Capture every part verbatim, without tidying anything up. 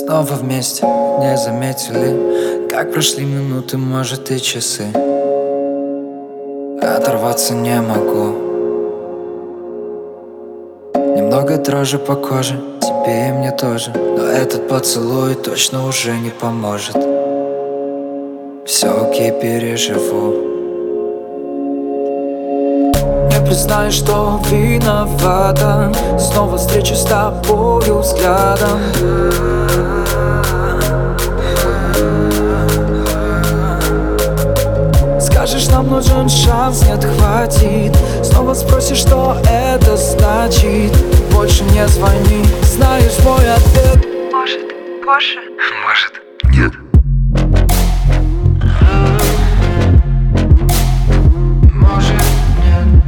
Снова вместе, не заметили, как прошли минуты, может и часы. Оторваться не могу. Немного дрожи по коже, тебе и мне тоже. Но этот поцелуй точно уже не поможет. Все окей, переживу. Не признаю, что виновата. Снова встречу с тобою взглядом. Скажешь, нам нужен шанс, нет, хватит. Снова спросишь, что это значит. Больше не звони, знаешь мой ответ. Может, позже? Может, нет. Может, нет.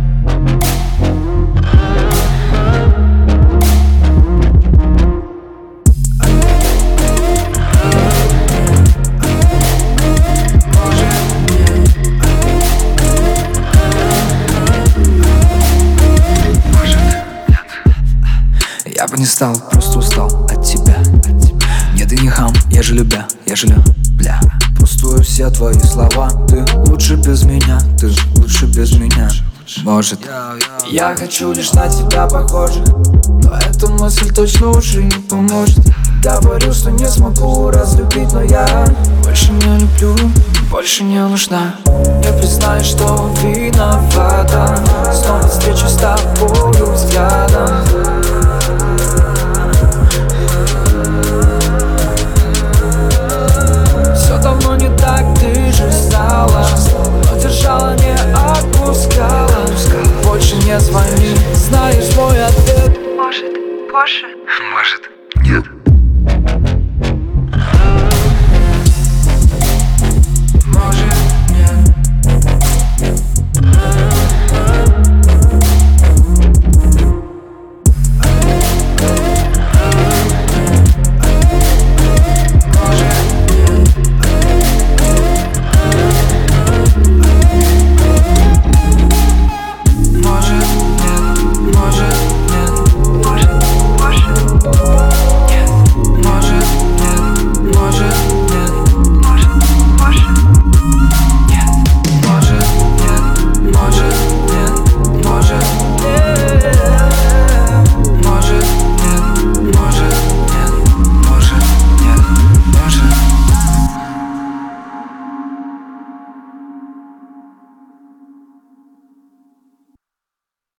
Я бы не стал, просто устал от тебя. Нет, и не хам, я же любя, я же любя. Пустую все твои слова. Ты лучше без меня, ты лучше без меня. Может, я хочу лишь на тебя похожих, но эта мысль точно уже не поможет. Говорю, что не смогу разлюбить, но я больше не люблю, больше не нужна. Не признаю, что виновата. Снова встречу с тобою взглядом. Давно не так, ты же знала, но держала, не отпускала. Больше не звони, знаешь мой ответ. Может, позже? Может, нет.